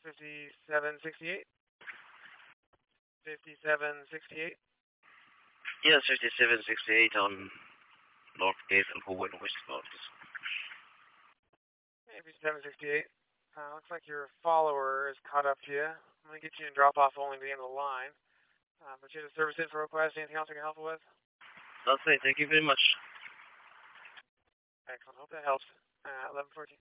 5768? 5768? Yes, 5768 on Northgate and Howard westbound. 5768. Looks like your follower is caught up to you. I'm going to get you in drop-off only to the end of the line. But you have a service info request. Anything else I can help you with? That's it. Thank you very much. Excellent. Hope that helps. 1114.